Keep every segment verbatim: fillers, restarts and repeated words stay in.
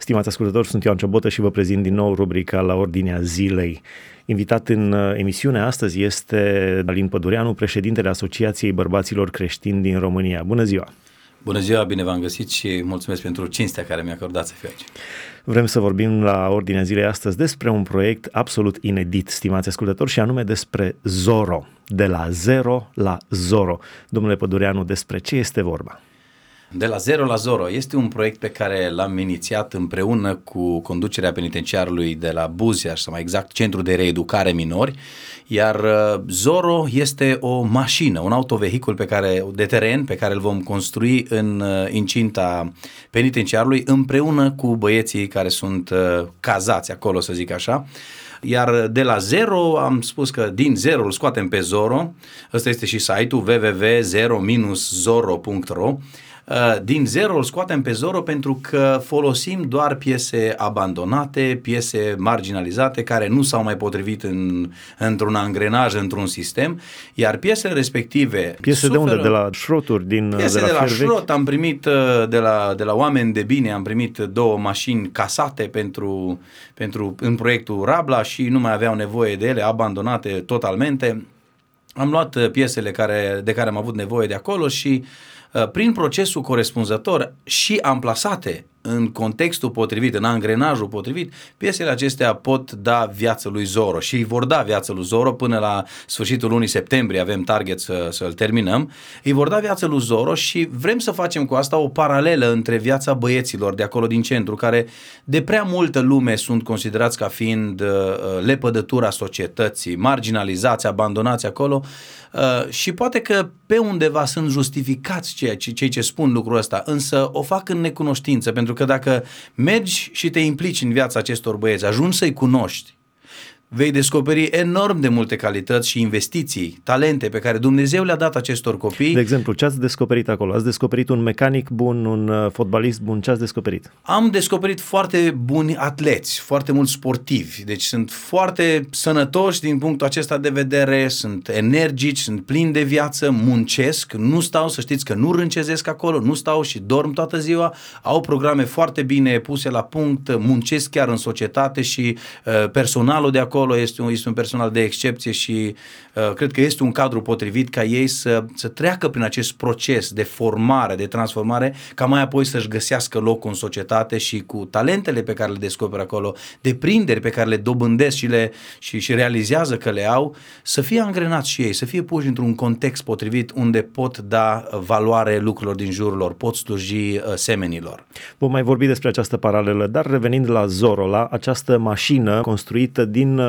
Stimați ascultători, sunt Ioan Ciobotă și vă prezint din nou rubrica La Ordinea Zilei. Invitat în emisiunea astăzi este Alin Pădureanu, președintele Asociației Bărbaților Creștini din România. Bună ziua! Bună ziua, bine v-am găsit și mulțumesc pentru cinstea care mi-a acordat să fiu aici. Vrem să vorbim la Ordinea Zilei astăzi despre un proiect absolut inedit, stimați ascultători, și anume despre Zoro, de la zero la Zoro. Domnule Pădureanu, despre ce este vorba? De la zero la Zoro este un proiect pe care l-am inițiat împreună cu conducerea penitenciarului de la Buzia, sau mai exact Centrul de Reeducare Minori, iar Zoro este o mașină, un autovehicul pe care, de teren pe care îl vom construi în incinta penitenciarului împreună cu băieții care sunt cazați acolo, să zic așa. Iar de la zero am spus că din zero îl scoatem pe Zoro, ăsta este și site-ul w w w punct zero zoro punct r o. Din zero îl scoatem pe Zoro pentru că folosim doar piese abandonate, piese marginalizate care nu s-au mai potrivit în, într-un angrenaj, într-un sistem, iar piesele respective... Piese suferă, de unde? De la șroturi? Din, piese de la, de la șrot, am primit de la, de la oameni de bine, am primit două mașini casate pentru, pentru, în proiectul Rabla și nu mai aveau nevoie de ele, abandonate totalmente. Am luat piesele care, de care am avut nevoie de acolo și prin procesul corespunzător și amplasate în contextul potrivit, în angrenajul potrivit, piesele acestea pot da viață lui Zoro și îi vor da viață lui Zoro până la sfârșitul lunii septembrie, avem target să, să-l terminăm, îi vor da viață lui Zoro și vrem să facem cu asta o paralelă între viața băieților de acolo din centru, care de prea multă lume sunt considerați ca fiind uh, lepădătura societății, marginalizați, abandonați acolo uh, și poate că pe undeva sunt justificați cei, cei ce spun lucrul ăsta, însă o fac în necunoștință, pentru că dacă mergi și te implici în viața acestor băieți, ajungi să-i cunoști, vei descoperi enorm de multe calități și investiții, talente pe care Dumnezeu le-a dat acestor copii. De exemplu, ce ați descoperit acolo? Ați descoperit un mecanic bun, un fotbalist bun, ce ați descoperit? Am descoperit foarte buni atleți, foarte mulți sportivi, deci sunt foarte sănătoși din punctul acesta de vedere, sunt energici, sunt plini de viață, muncesc, nu stau, să știți că nu râncezesc acolo, nu stau și dorm toată ziua, au programe foarte bine puse la punct, muncesc chiar în societate și uh, personalul de acolo Este un, este un personal de excepție și uh, cred că este un cadru potrivit ca ei să, să treacă prin acest proces de formare, de transformare, ca mai apoi să-și găsească locul în societate și cu talentele pe care le descoperă acolo, deprinderi pe care le dobândesc și, le, și, și realizează că le au, să fie angrenați și ei, să fie puși într-un context potrivit unde pot da valoare lucrurilor din jurul lor, pot sluji uh, semenilor. Vom mai vorbi despre această paralelă, dar revenind la Zoro, la această mașină construită din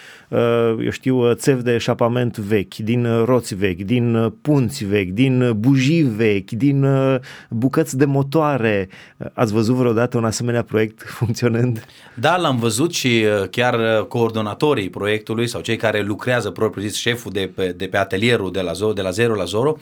eu știu, țevi de eșapament vechi, din roți vechi, din punți vechi, din bujii vechi, din bucăți de motoare. Ați văzut vreodată un asemenea proiect funcționând? Da, l-am văzut și chiar coordonatorii proiectului sau cei care lucrează propriu-zis, șeful de pe, de pe atelierul de la, Zoro, de la zero la Zoro,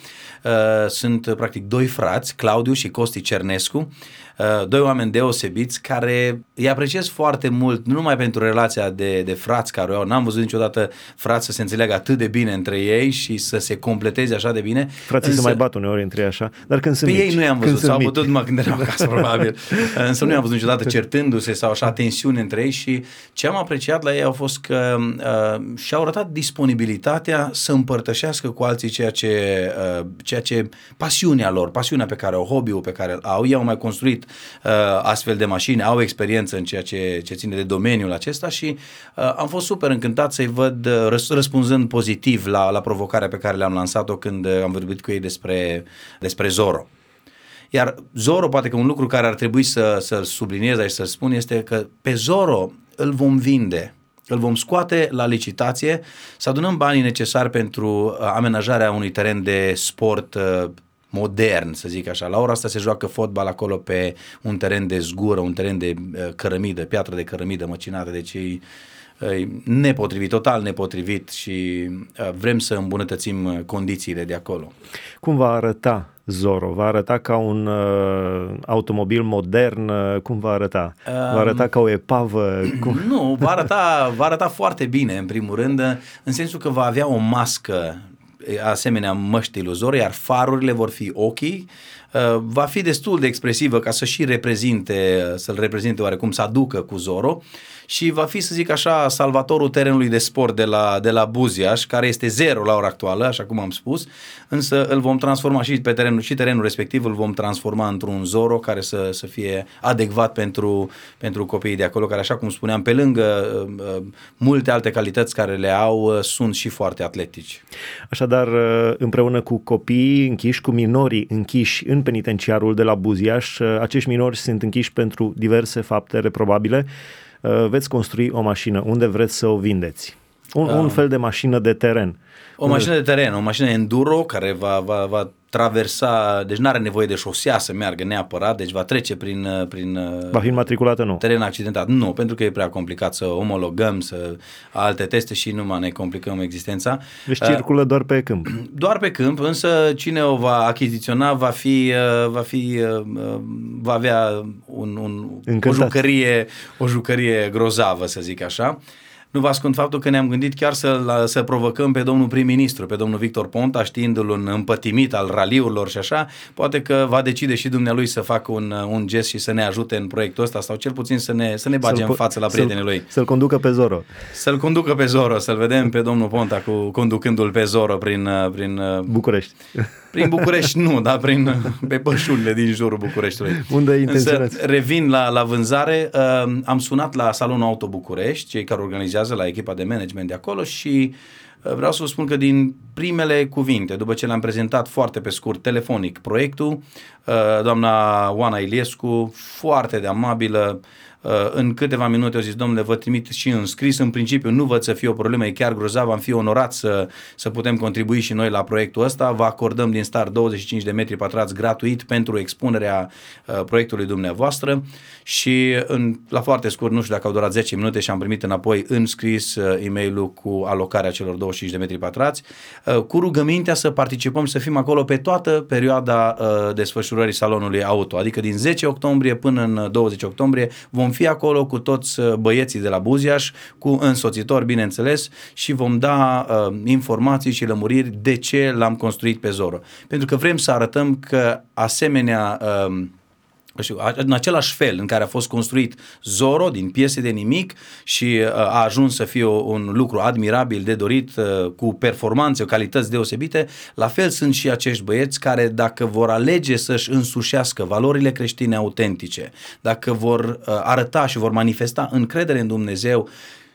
sunt practic doi frați, Claudiu și Costi Cernescu, doi oameni deosebiți care îi apreciez foarte mult, nu numai pentru relația de, de frați care o au, n-am văzut niciodată frați să se înțeleagă atât de bine între ei și să se completeze așa de bine. Frații însă, se mai bat uneori între ei așa, dar când sunt pe mici. ei nu i-am văzut, s-au bătut numai când erau acasă probabil, însă nu i-am văzut niciodată certându-se sau așa tensiuni între ei și ce am apreciat la ei au fost că uh, și-au arătat disponibilitatea să împărtășească cu alții ceea ce, uh, ceea ce pasiunea lor, pasiunea pe care au, hobby-ul pe care au, ei au mai construit Uh, astfel de mașini, au experiență în ceea ce, ce ține de domeniul acesta și uh, am fost super încântat să-i văd uh, răs, răspunzând pozitiv la, la provocarea pe care le-am lansat-o când uh, am vorbit cu ei despre, despre Zoro. Iar Zoro, poate că un lucru care ar trebui să, să-l subliniez aici, să-l spun, este că pe Zoro îl vom vinde, îl vom scoate la licitație, să adunăm banii necesari pentru uh, amenajarea unui teren de sport uh, modern, să zic așa. La ora asta se joacă fotbal acolo pe un teren de zgură, un teren de uh, cărămidă, piatră de cărămidă măcinată, deci e uh, nepotrivit, total nepotrivit și uh, vrem să îmbunătățim condițiile de acolo. Cum va arăta Zoro? Va arăta ca un uh, automobil modern? Uh, cum va arăta? Va arăta ca o epavă? Cum? Nu, va arăta, va arăta foarte bine, în primul rând, în sensul că va avea o mască asemenea măștii lui Zoro, iar farurile vor fi ochii, va fi destul de expresivă ca să și reprezinte, să-l reprezinte oarecum, să aducă cu Zoro și va fi, să zic așa, salvatorul terenului de sport de la, de la Buziaș, care este zero la ora actuală, așa cum am spus, însă îl vom transforma și pe terenul, și terenul respectiv îl vom transforma într-un Zoro care să, să fie adecvat pentru, pentru copiii de acolo, care, așa cum spuneam, pe lângă uh, multe alte calități care le au, uh, sunt și foarte atletici. Așadar, uh, împreună cu copiii închiși, cu minorii închiși în penitenciarul de la Buziaș, uh, acești minori sunt închiși pentru diverse fapte reprobabile. Veți construi o mașină, unde vreți să o vindeți? Un, uh, un fel de mașină de teren. O mașină de teren, o mașină enduro care va, va, va traversa, deci nu are nevoie de șosea să meargă neapărat, deci va trece prin... prin va fi înmatriculată, nu? Teren accidentat. Nu, pentru că e prea complicat să omologăm, să alte teste și nu mai ne complicăm existența. Deci circulă uh, doar pe câmp. Doar pe câmp, însă cine o va achiziționa va fi, va fi, va avea un, un, o jucărie, o jucărie grozavă, să zic așa. Nu vă ascund faptul că ne-am gândit chiar să, să provocăm pe domnul prim-ministru, pe domnul Victor Ponta, știindu-l un împătimit al raliurilor și așa, poate că va decide și dumnealui să facă un, un gest și să ne ajute în proiectul ăsta sau cel puțin să ne, să ne bage să-l, în față la prietenii lui. Să-l conducă pe Zoro. Să-l conducă pe Zoro, să-l vedem pe domnul Ponta cu, conducându-l pe Zoro prin... prin București. Prin București nu, dar prin, pe pășurile din jurul Bucureștiului. Unde intenționați? Însă revin la, la vânzare, uh, am sunat la Salonul Auto București, cei care organizează, la echipa de management de acolo și uh, vreau să vă spun că din primele cuvinte, după ce le-am prezentat foarte pe scurt, telefonic, proiectul, uh, doamna Oana Iliescu, foarte de amabilă, în câteva minute au zis, domnule, vă trimit și în scris, în principiu nu văd să fie o problemă, e chiar grozav, am fi onorat să, să putem contribui și noi la proiectul ăsta, vă acordăm din start douăzeci și cinci de metri pătrați gratuit pentru expunerea uh, proiectului dumneavoastră și în, la foarte scurt, nu știu dacă au durat zece minute și am primit înapoi în scris uh, e-mail-ul cu alocarea celor douăzeci și cinci de metri pătrați, uh, cu rugămintea să participăm, să fim acolo pe toată perioada uh, desfășurării salonului auto, adică din zece octombrie până în douăzeci octombrie vom fi acolo cu toți băieții de la Buziaș, cu însoțitori, bineînțeles, și vom da uh, informații și lămuriri de ce l-am construit pe Zoro. Pentru că vrem să arătăm că asemenea... Uh, știu, în același fel în care a fost construit Zoro din piese de nimic și uh, a ajuns să fie o, un lucru admirabil, de dorit, uh, cu performanțe, calități deosebite, la fel sunt și acești băieți care, dacă vor alege să-și însușească valorile creștine autentice, dacă vor uh, arăta și vor manifesta încredere în Dumnezeu,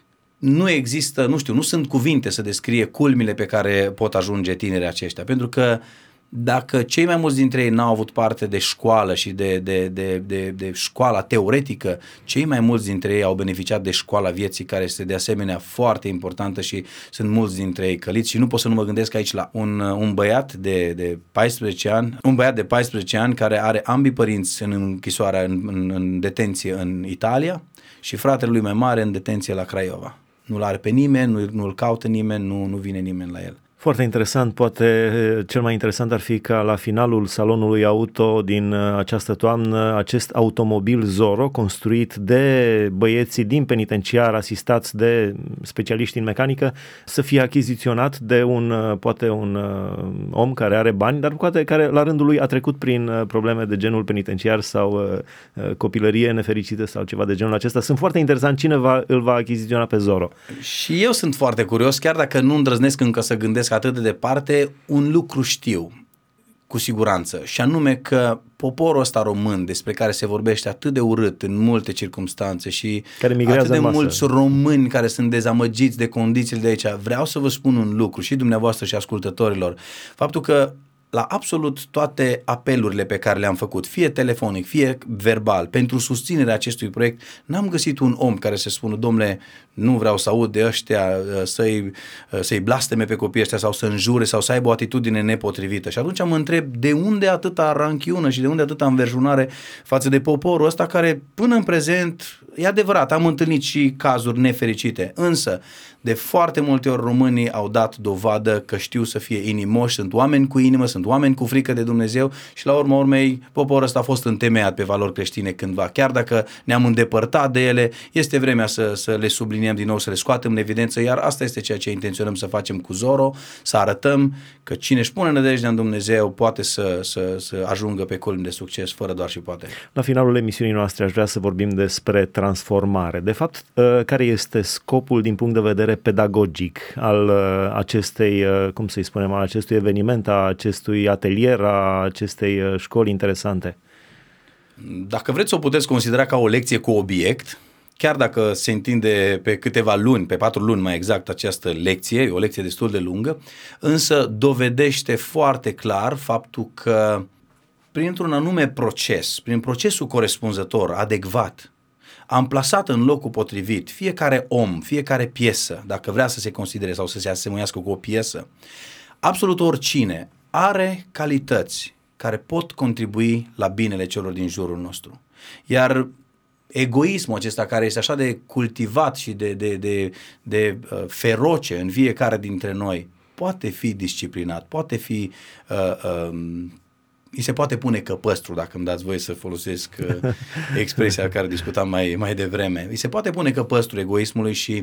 nu există, nu știu, nu sunt cuvinte să descrie culmile pe care pot ajunge tinerii aceștia, pentru că dacă cei mai mulți dintre ei n-au avut parte de școală și de, de, de, de, de școala teoretică, cei mai mulți dintre ei au beneficiat de școala vieții, care este de asemenea foarte importantă și sunt mulți dintre ei căliți și nu pot să nu mă gândesc aici la un, un băiat de, de paisprezece ani, un băiat de paisprezece ani care are ambii părinți în închisoarea, în, în, în detenție în Italia și fratele lui mai mare în detenție la Craiova. Nu-l are pe nimeni, nu, nu-l caută nimeni, nu, nu vine nimeni la el. Foarte interesant, poate cel mai interesant ar fi ca la finalul salonului auto din această toamnă, acest automobil Zoro, construit de băieții din penitenciar, asistați de specialiști în mecanică, să fie achiziționat de un, poate un om care are bani, dar poate care la rândul lui a trecut prin probleme de genul penitenciar sau copilărie nefericită sau ceva de genul acesta. Sunt foarte interesant cine va, îl va achiziționa pe Zoro. Și eu sunt foarte curios, chiar dacă nu îndrăznesc încă să gândesc atât de departe, un lucru știu cu siguranță, și anume că poporul ăsta român, despre care se vorbește atât de urât în multe circumstanțe și atât de mulți români care sunt dezamăgiți de condițiile de aici, vreau să vă spun un lucru și dumneavoastră și ascultătorilor, faptul că la absolut toate apelurile pe care le-am făcut, fie telefonic, fie verbal, pentru susținerea acestui proiect, n-am găsit un om care să spună, domnule, nu vreau să aud de ăștia să-i, să-i blasteme pe copiii ăștia sau să înjure sau să aibă o atitudine nepotrivită. Și atunci mă întreb, de unde atâta ranchiună și de unde atâta înverșunare față de poporul ăsta care până în prezent E adevărat, am întâlnit și cazuri nefericite, însă de foarte multe ori românii au dat dovadă că știu să fie inimoși, sunt oameni cu inimă, sunt oameni cu frică de Dumnezeu și la urma urmei poporul ăsta a fost întemeiat pe valori creștine cândva. Chiar dacă ne-am îndepărtat de ele, este vremea să, să le subliniem din nou, să le scoatem în evidență, iar asta este ceea ce intenționăm să facem cu Zoro, să arătăm că cine își pune nădejdea în Dumnezeu poate să, să, să ajungă pe colț de succes, fără doar și poate. La finalul emisiunii noastre aș vrea să vorbim despre transformare. De fapt, care este scopul din punct de vedere pedagogic al acestei, cum să-i spunem, al acestui eveniment, a acestui atelier, a acestei școli interesante? Dacă vreți, o puteți considera ca o lecție cu obiect, chiar dacă se întinde pe câteva luni, pe patru luni mai exact această lecție, e o lecție destul de lungă, însă dovedește foarte clar faptul că printr-un anume proces, prin procesul corespunzător, adecvat, am plasat în locul potrivit fiecare om, fiecare piesă, dacă vrea să se considere sau să se asemuiască cu o piesă, absolut oricine are calități care pot contribui la binele celor din jurul nostru. Iar egoismul acesta care este așa de cultivat și de, de, de, de uh, feroce în fiecare dintre noi, poate fi disciplinat, poate fi... Uh, uh, îi se poate pune căpăstru, dacă îmi dați voie să folosesc uh, expresia care discutam mai, mai devreme. Îi se poate pune căpăstru egoismului și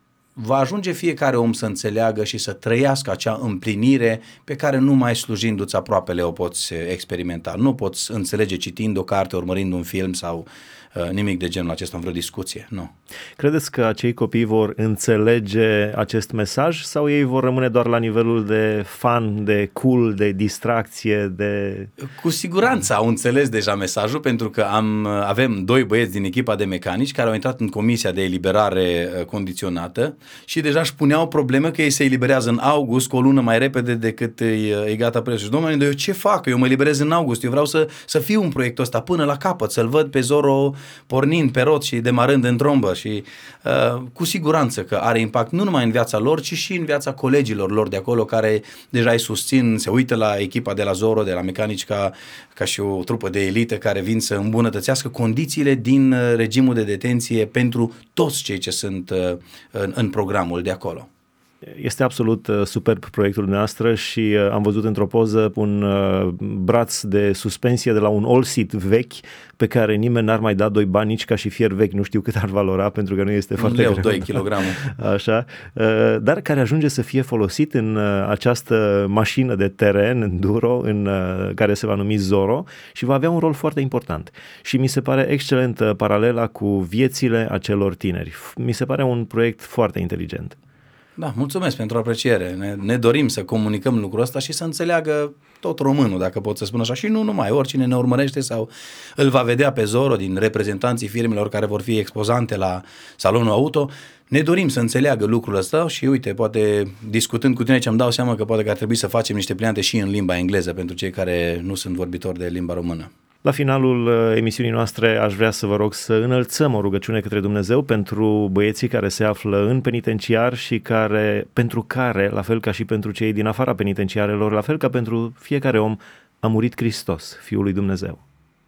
va ajunge fiecare om să înțeleagă și să trăiască acea împlinire pe care numai slujindu-ți aproapele o poți experimenta. Nu poți înțelege citind o carte, urmărind un film sau uh, nimic de genul acesta în vreo discuție. Nu. Credeți că acei copii vor înțelege acest mesaj sau ei vor rămâne doar la nivelul de fun, de cool, de distracție, de... Cu siguranță au înțeles deja mesajul, pentru că am, avem doi băieți din echipa de mecanici care au intrat în comisia de eliberare condiționată și deja își puneau probleme că ei se eliberează în august cu o lună mai repede decât e, e gata prețul. Și domnule, eu ce fac? Eu mă eliberez în august, eu vreau să, să fiu în proiectul ăsta până la capăt, să-l văd pe Zoro pornind pe rot și demarând în trombă și uh, cu siguranță că are impact nu numai în viața lor, ci și în viața colegilor lor de acolo care deja îi susțin, se uită la echipa de la Zoro, de la mecanici ca, ca și o trupă de elită care vin să îmbunătățească condițiile din regimul de detenție pentru toți cei ce sunt uh, în, în programul de acolo. Este absolut uh, superb proiectul noastră și uh, am văzut într-o poză un uh, braț de suspensie de la un all-seat vechi pe care nimeni n-ar mai da doi bani, nici ca și fier vechi, nu știu cât ar valora pentru că nu este un foarte leu, greu. doi kilograme. Așa, uh, dar care ajunge să fie folosit în uh, această mașină de teren, enduro, în, uh, care se va numi Zoro și va avea un rol foarte important. Și mi se pare excelentă paralela cu viețile acelor tineri. Mi se pare un proiect foarte inteligent. Da, mulțumesc pentru apreciere. Ne, ne dorim să comunicăm lucrul ăsta și să înțeleagă tot românul, dacă pot să spun așa, și nu numai, oricine ne urmărește sau îl va vedea pe Zoro din reprezentanții firmelor care vor fi expozante la salonul auto. Ne dorim să înțeleagă lucrul ăsta și uite, poate discutând cu tine ce îmi dau seama că poate că ar trebui să facem niște pliante și în limba engleză pentru cei care nu sunt vorbitori de limba română. La finalul emisiunii noastre aș vrea să vă rog să înălțăm o rugăciune către Dumnezeu pentru băieții care se află în penitenciar și care, pentru care, la fel ca și pentru cei din afara penitenciarelor, la fel ca pentru fiecare om, a murit Hristos, Fiul lui Dumnezeu.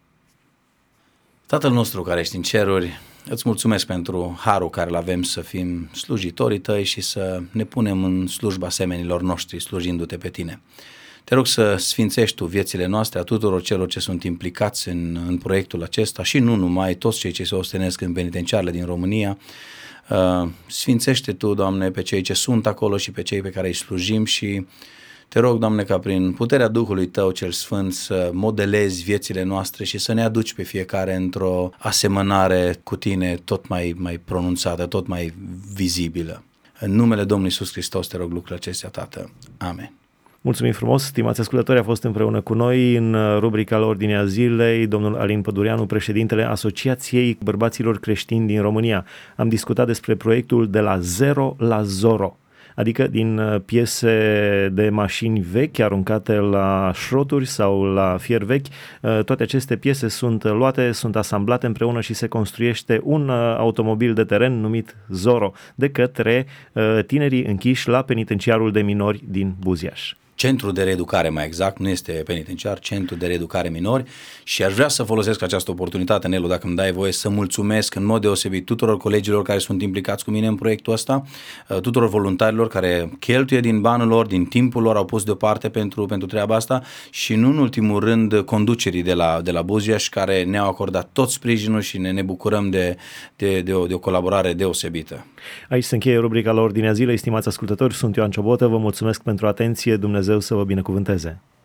Tatăl nostru care ești în ceruri, îți mulțumesc pentru harul care îl avem să fim slujitorii tăi și să ne punem în slujba semenilor noștri, slujindu-te pe tine. Te rog să sfințești tu viețile noastre a tuturor celor ce sunt implicați în, în proiectul acesta și nu numai, toți cei ce se ostenesc în penitenciarele din România. Uh, sfințește tu, Doamne, pe cei ce sunt acolo și pe cei pe care îi slujim și te rog, Doamne, ca prin puterea Duhului Tău cel Sfânt să modelezi viețile noastre și să ne aduci pe fiecare într-o asemănare cu Tine tot mai, mai pronunțată, tot mai vizibilă. În numele Domnului Iisus Hristos te rog lucrurile acestea, Tată. Amen. Mulțumim frumos, stimați ascultători, a fost împreună cu noi în rubrica la Ordinea Zilei domnul Alin Pădureanu, președintele Asociației Bărbaților Creștini din România. Am discutat despre proiectul De la Zero la Zoro, adică din piese de mașini vechi aruncate la șroturi sau la fier vechi. Toate aceste piese sunt luate, sunt asamblate împreună și se construiește un automobil de teren numit Zoro de către tinerii închiși la penitenciarul de minori din Buziaș. centru de reeducare mai exact, nu este penitenciar, centru de reeducare minori, și aș vrea să folosesc această oportunitate, Nelu, dacă îmi dai voie, să mulțumesc în mod deosebit tuturor colegilor care sunt implicați cu mine în proiectul ăsta, tuturor voluntarilor care cheltuie din banul lor, din timpul lor, au pus deoparte pentru, pentru treaba asta, și nu în ultimul rând conducerii de la, de la Buziaș, care ne-au acordat tot sprijinul și ne, ne bucurăm de, de, de, o, de o colaborare deosebită. Aici se încheie rubrica la Ordinea Zilei. Stimați ascultători, sunt Ioan Ciobotă, vă mulțumesc pentru atenție, Dumnezeu să vă binecuvânteze.